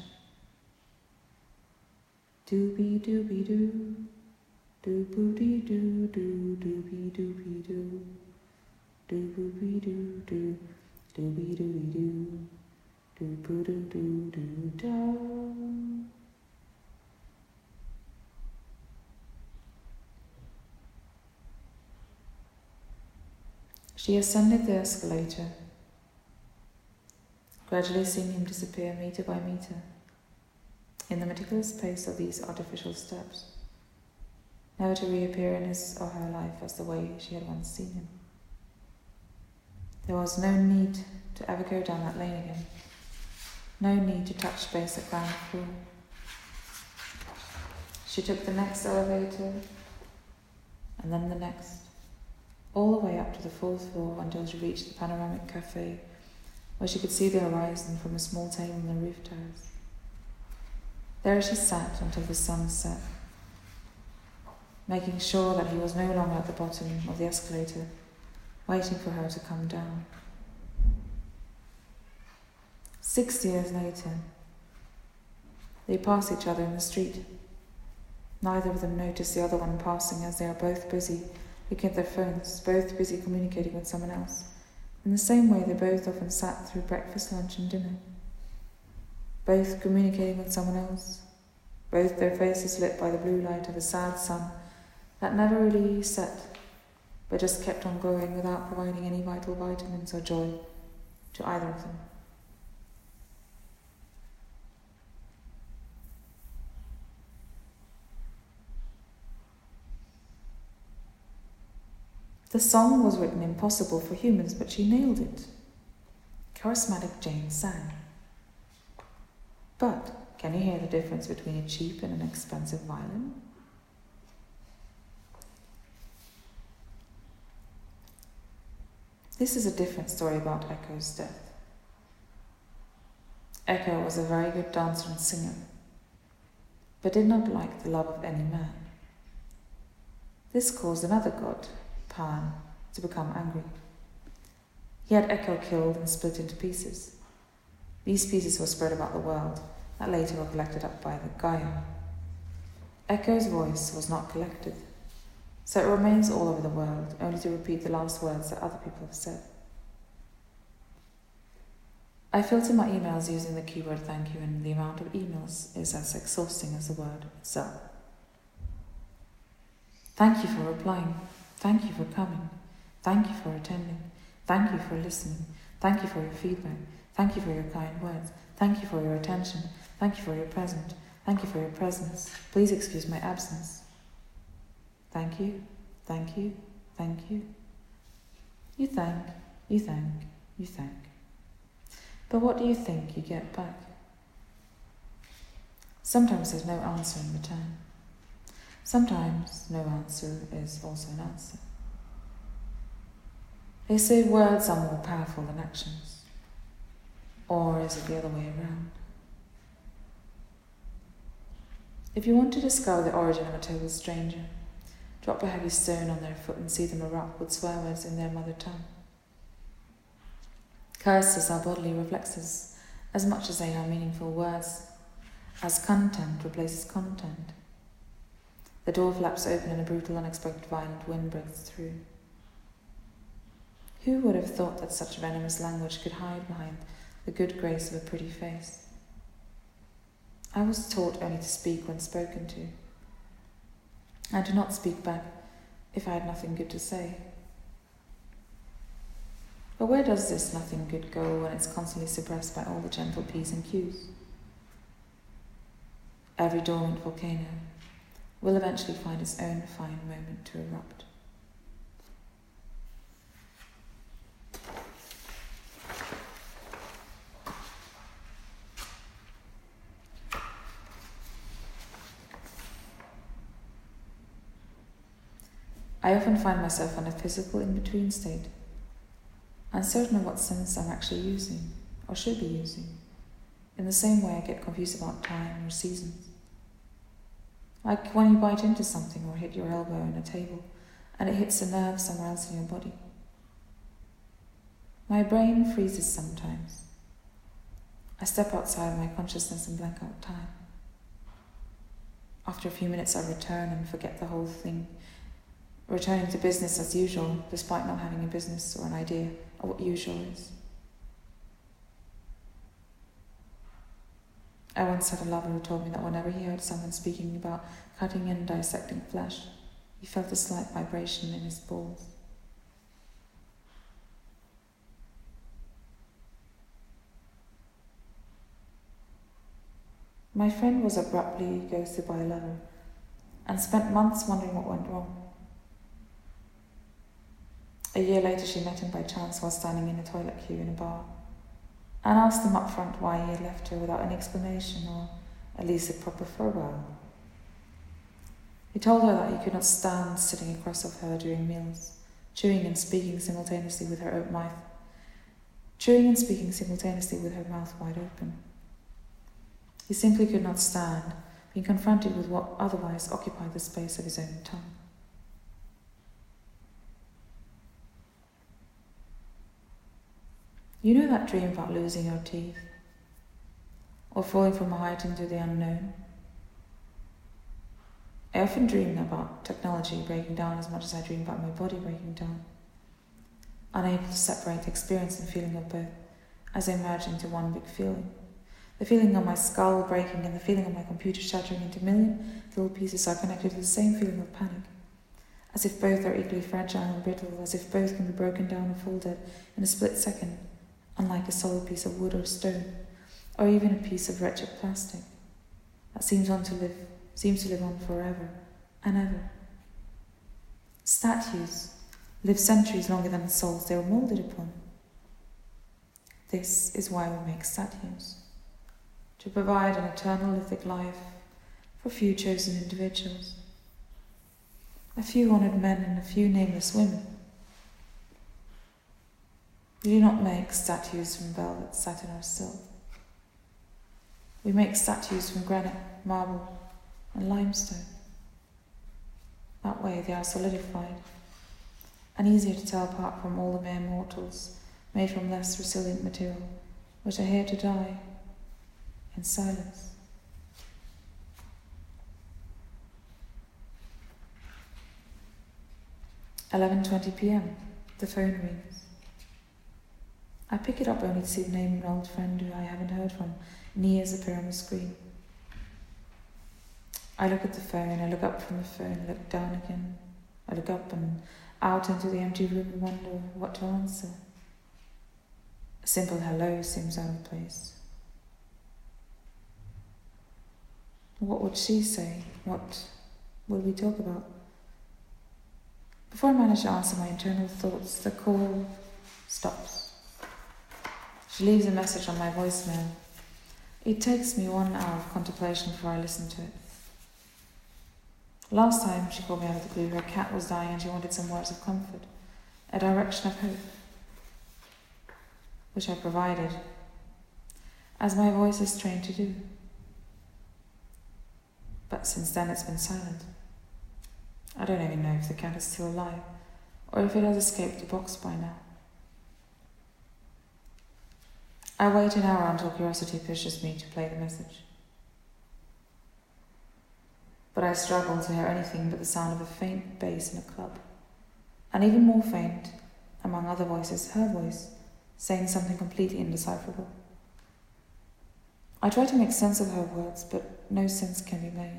Doobie doobie doo. Doo-boo-dee doo doo doo-bee doo-bee doo. Doo-boo-bee doo doo doo-bee doo-bee doo. Doo-boo-doo-doo-doo-da. She ascended the escalator, gradually seeing him disappear meter by meter in the meticulous pace of these artificial steps, never to reappear in his or her life as the way she had once seen him. There was no need to ever go down that lane again, no need to touch base at ground floor. She took the next elevator, and then the next, all the way up to the fourth floor until she reached the panoramic cafe, where she could see the horizon from a small table on the roof terrace. There she sat until the sun set, making sure that he was no longer at the bottom of the escalator, waiting for her to come down. Six years later, they pass each other in the street. Neither of them notice the other one passing, as they are both busy looking at their phones, both busy communicating with someone else. In the same way, they both often sat through breakfast, lunch and dinner, both communicating with someone else, both their faces lit by the blue light of a sad sun that never really set, but just kept on going without providing any vital vitamins or joy to either of them. The song was written impossible for humans, but she nailed it. Charismatic Jane sang. But can you hear the difference between a cheap and an expensive violin? This is a different story about Echo's death. Echo was a very good dancer and singer, but did not like the love of any man. This caused another god, Pan, to become angry. He had Echo killed and split into pieces. These pieces were spread about the world, that later were collected up by the Gaia. Echo's voice was not collected, so it remains all over the world, only to repeat the last words that other people have said. I filter my emails using the keyword thank you, and the amount of emails is as exhausting as the word itself. Thank you for replying. Thank you for coming. Thank you for attending. Thank you for listening. Thank you for your feedback. Thank you for your kind words. Thank you for your attention. Thank you for your present. Thank you for your presence. Please excuse my absence. Thank you. Thank you. Thank you. You thank. You thank. You thank. But what do you think you get back? Sometimes there's no answer in return. Sometimes no answer is also an answer. They say words are more powerful than actions. Or is it the other way around? If you want to discover the origin of a total stranger, drop a heavy stone on their foot and see them erupt with swear words in their mother tongue. Curses are bodily reflexes as much as they are meaningful words, as content replaces content. The door flaps open and a brutal, unexpected, violent wind breaks through. Who would have thought that such venomous language could hide behind the good grace of a pretty face? I was taught only to speak when spoken to, and to not speak back if I had nothing good to say. But where does this nothing good go when it's constantly suppressed by all the gentle P's and Q's? Every dormant volcano will eventually find its own fine moment to erupt. I often find myself in a physical in-between state, uncertain of what sense I'm actually using, or should be using, in the same way I get confused about time or seasons. Like when you bite into something or hit your elbow on a table, and it hits a nerve somewhere else in your body. My brain freezes sometimes. I step outside of my consciousness and blank out time. After a few minutes I return and forget the whole thing, returning to business as usual, despite not having a business or an idea of what usual is. I once had a lover who told me that whenever he heard someone speaking about cutting and dissecting flesh, he felt a slight vibration in his balls. My friend was abruptly ghosted by a lover and spent months wondering what went wrong. A year later she met him by chance while standing in a toilet queue in a bar, and asked him up front why he had left her without any explanation, or at least a proper farewell. He told her that he could not stand sitting across of her during meals, chewing and speaking simultaneously with her open mouth, chewing and speaking simultaneously with her mouth wide open. He simply could not stand being confronted with what otherwise occupied the space of his own tongue. You know that dream about losing your teeth, or falling from a height into the unknown? I often dream about technology breaking down as much as I dream about my body breaking down, unable to separate the experience and feeling of both as they merge into one big feeling. The feeling of my skull breaking and the feeling of my computer shattering into a million little pieces are connected to the same feeling of panic, as if both are equally fragile and brittle, as if both can be broken down and folded in a split second, unlike a solid piece of wood or stone, or even a piece of wretched plastic that seems on to live, seems to live on forever and ever. Statues live centuries longer than the souls they were moulded upon. This is why we make statues, to provide an eternal lithic life for a few chosen individuals, a few honoured men and a few nameless women. We do not make statues from velvet, satin or silk. We make statues from granite, marble and limestone. That way they are solidified and easier to tell apart from all the mere mortals made from less resilient material, which are here to die in silence. eleven twenty p.m. The phone rings. I pick it up only to see the name of an old friend who I haven't heard from in years appear on the screen. I look at the phone, I look up from the phone, I look down again. I look up and out into the empty room and wonder what to answer. A simple hello seems out of place. What would she say? What would we talk about? Before I manage to answer my internal thoughts, the call stops. She leaves a message on my voicemail. It takes me one hour of contemplation before I listen to it. Last time she called me out of the blue, her cat was dying and she wanted some words of comfort, a direction of hope, which I provided, as my voice is trained to do. But since then it's been silent. I don't even know if the cat is still alive, or if it has escaped the box by now. I wait an hour until curiosity pushes me to play the message. But I struggle to hear anything but the sound of a faint bass in a club, and even more faint, among other voices, her voice, saying something completely indecipherable. I try to make sense of her words, but no sense can be made.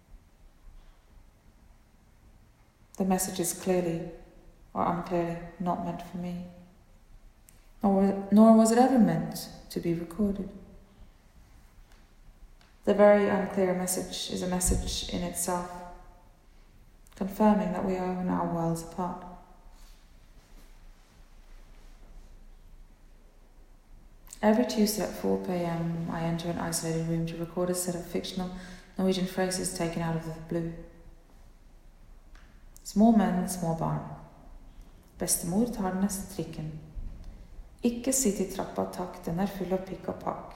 The message is clearly, or unclearly, not meant for me. Nor, nor was it ever meant to be recorded. The very unclear message is a message in itself, confirming that we are now worlds apart. Every Tuesday at four p.m. I enter an isolated room to record a set of fictional Norwegian phrases taken out of the blue. Små menn, små barn. Bestemor tar den neste trikken. Ikke sitt I trappa, takk, den er full av pikk og pakk.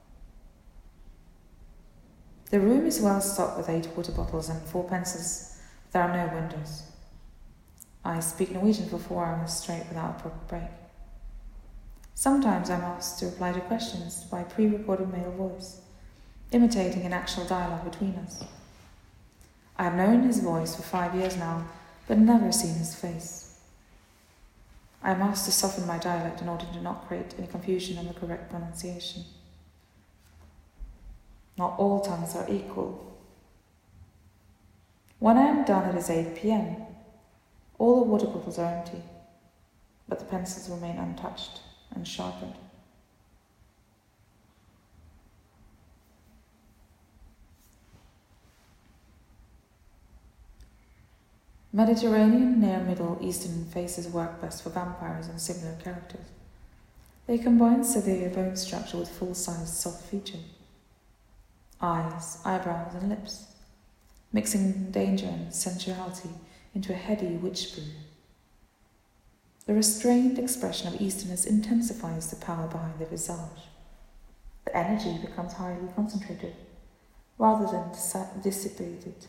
The room is well stocked with eight water bottles and four pencils. There are no windows. I speak Norwegian for four hours straight without a proper break. Sometimes I'm asked to reply to questions by pre-recorded male voice, imitating an actual dialogue between us. I have known his voice for five years now, but never seen his face. I am asked to soften my dialect in order to not create any confusion on the correct pronunciation. Not all tongues are equal. When I am done, it is eight p.m. All the water bottles are empty, but the pencils remain untouched and sharpened. Mediterranean, Near Middle Eastern faces work best for vampires and similar characters. They combine severe bone structure with full-sized soft features, eyes, eyebrows and lips, mixing danger and sensuality into a heady witch brew. The restrained expression of Easterners intensifies the power behind the visage. The energy becomes highly concentrated, rather than dissipated.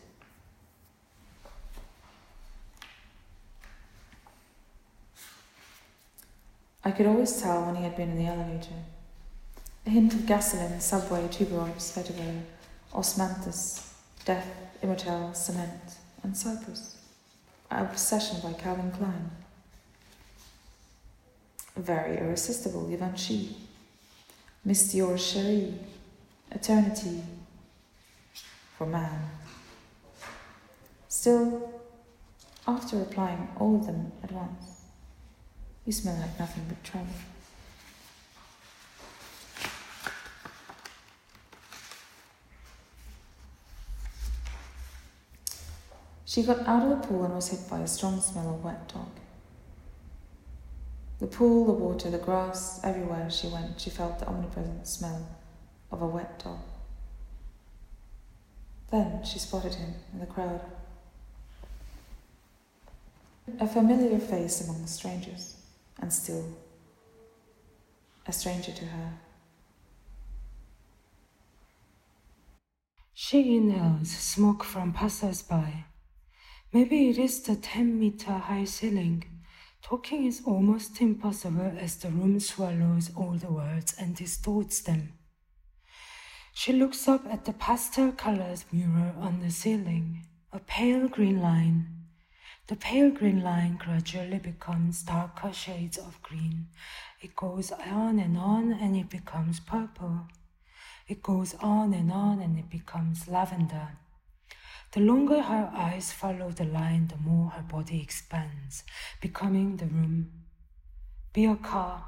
I could always tell when he had been in the elevator. A hint of gasoline, subway, tuberose, vetiver, osmanthus, death, immortelle, cement, and cypress. Obsession by Calvin Klein. Very irresistible, Givenchy. Monsieur Chérie, eternity for man. Still, after applying all of them at once, you smell like nothing but trouble. She got out of the pool and was hit by a strong smell of wet dog. The pool, the water, the grass, everywhere she went, she felt the omnipresent smell of a wet dog. Then she spotted him in the crowd. A familiar face among the strangers, and still a stranger to her. She inhales smoke from passers-by. Maybe it is the ten-meter high ceiling. Talking is almost impossible as the room swallows all the words and distorts them. She looks up at the pastel-colored mirror on the ceiling, a pale green line. The pale green line gradually becomes darker shades of green. It goes on and on and it becomes purple. It goes on and on and it becomes lavender. The longer her eyes follow the line, the more her body expands, becoming the room. Be a car.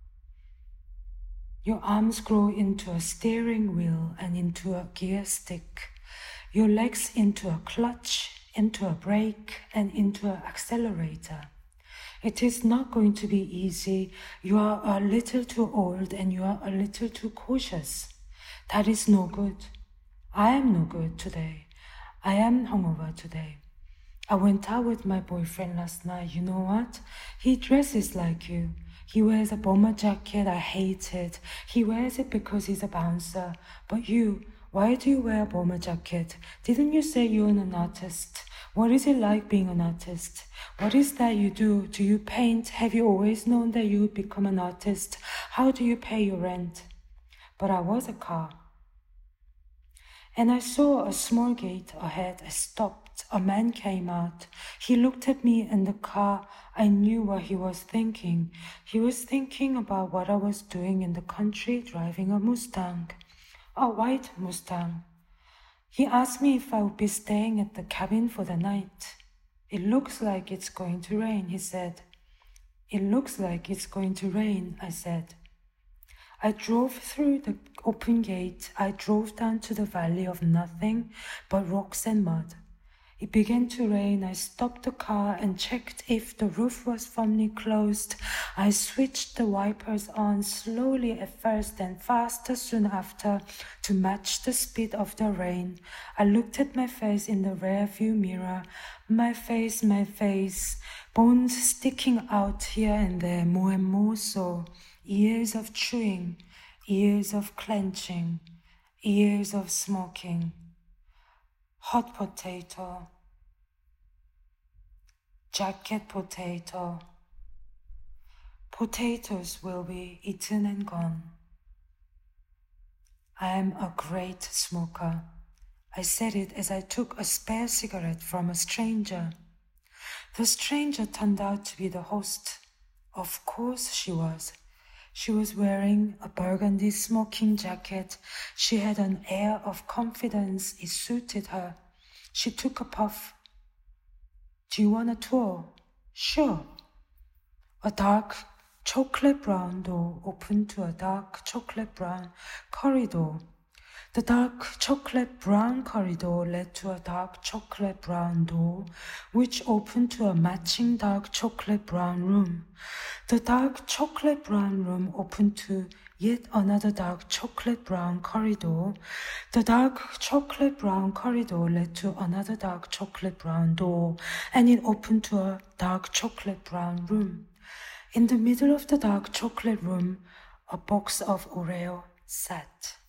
Your arms grow into a steering wheel and into a gear stick. Your legs into a clutch, into a brake, and into an accelerator. It is not going to be easy. You are a little too old and you are a little too cautious. That is no good. I am no good today. I am hungover today. I went out with my boyfriend last night. You know what? He dresses like you. He wears a bomber jacket. I hate it. He wears it because he's a bouncer. But you, why do you wear a bomber jacket? Didn't you say you're an artist? What is it like being an artist? What is that you do? Do you paint? Have you always known that you would become an artist? How do you pay your rent? But I was a car. And I saw a small gate ahead. I stopped. A man came out. He looked at me in the car. I knew what he was thinking. He was thinking about what I was doing in the country, driving a Mustang, a white Mustang. He asked me if I would be staying at the cabin for the night. It looks like it's going to rain, he said. It looks like it's going to rain, I said. I drove through the open gate. I drove down to the valley of nothing but rocks and mud. It began to rain. I stopped the car and checked if the roof was firmly closed. I switched the wipers on slowly at first and faster soon after to match the speed of the rain. I looked at my face in the rear view mirror. My face, my face, bones sticking out here and there, more and more so. Years of chewing, years of clenching, years of smoking. Hot potato, jacket potato. Potatoes will be eaten and gone. I am a great smoker. I said it as I took a spare cigarette from a stranger. The stranger turned out to be the host. Of course she was. She was wearing a burgundy smoking jacket. She had an air of confidence. It suited her. She took a puff. Do you want a tour? Sure. A dark chocolate brown door opened to a dark chocolate brown corridor. The dark chocolate brown corridor led to a dark chocolate brown door, which opened to a matching dark chocolate brown room. The dark chocolate brown room opened to yet another dark chocolate brown corridor. The dark chocolate brown corridor led to another dark chocolate brown door, and it opened to a dark chocolate brown room. In the middle of the dark chocolate room, a box of Oreo sat.